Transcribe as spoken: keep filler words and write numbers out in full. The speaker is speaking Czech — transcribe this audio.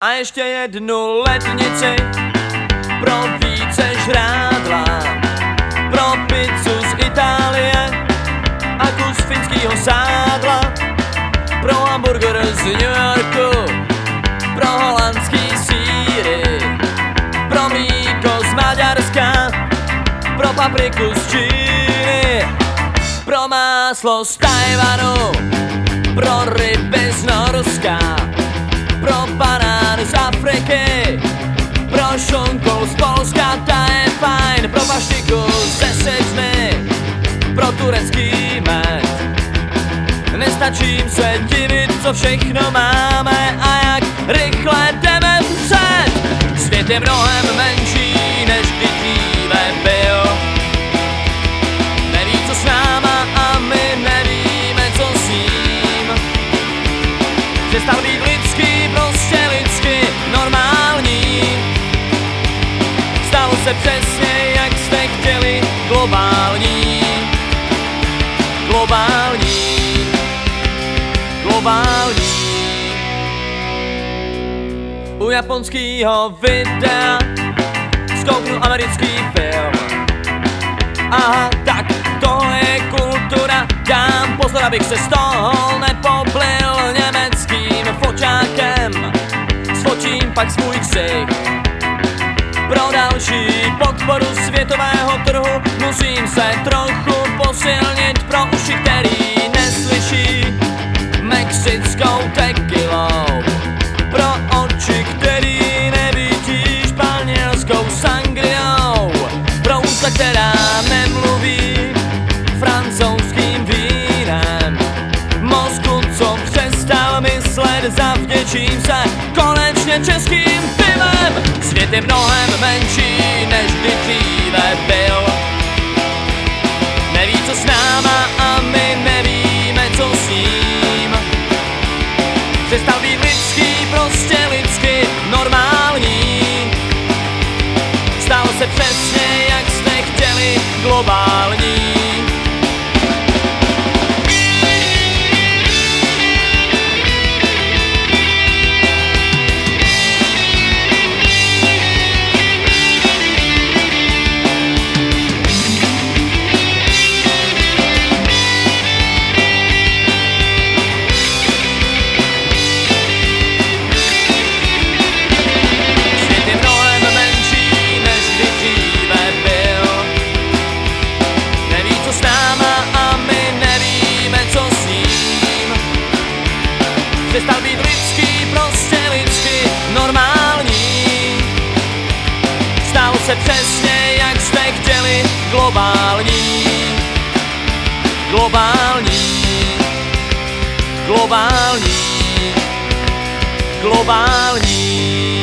a ještě jednu lednici pro více žrádla, pro pizzu z Itálie a kus finskýho sádla, pro hamburger z New Yorku, pro holandský sýry, pro mlíko z Maďarska, pro papriku z Číny, pro máslo z Tajvanu, pro ryby z Norska, pro banán z Afriky, pro šunku z Polska, ta je fajn, pro paštiku ze sedmi, pro turecký med. Nestačím se divit, co všechno máme a jak rychle jdeme vpřed. Svět je mnohem menší, než kdy dříve byl. Neví, co s náma a my nevíme, co s ním. Přestal být lidský, prostě lidsky normální. Stalo se přesně, jak jste chtěli, globální. Globální. Globální. U japonskýho videa zkouknu americký film. Aha, tak tohle je kultura, dám pozor, abych se z toho nepoblil. Německým foťákem sfočím pak svůj ksicht. Pro další podporu světového trhu musím se trochu posilnit pro uši, který neslyší mexickou tekilou, pro oči, který nevidí španělskou sangriou, pro ústa, která nemluví francouzským vínem, mozku, co přestal myslet, zavděčím se konečně českým pivem. Svět je mnohem menší, než kdy dříve byl. Neví, co s náma a my nevíme, co s ním. Přestal být lidský, prostě lidsky normální. Stalo se přesně, jak jste chtěli, globální. Přestal být lidský, prostě lidsky normální. Stalo se přesně, jak jste chtěli, globální. Globální. Globální. Globální.